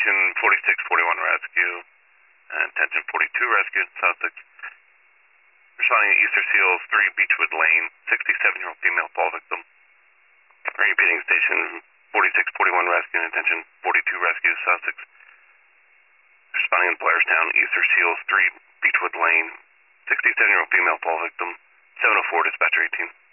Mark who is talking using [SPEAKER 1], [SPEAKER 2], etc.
[SPEAKER 1] attention 4641 rescue, and attention 42 rescue in Sussex. Responding to Easter Seals 3 Beechwood Lane, 67-year-old female fall victim. Repeating station 4641 rescue and attention 42 rescue Sussex. Responding in Blairstown, Easter Seals 3 Beechwood Lane, 67-year-old female fall victim, 704 dispatcher 18.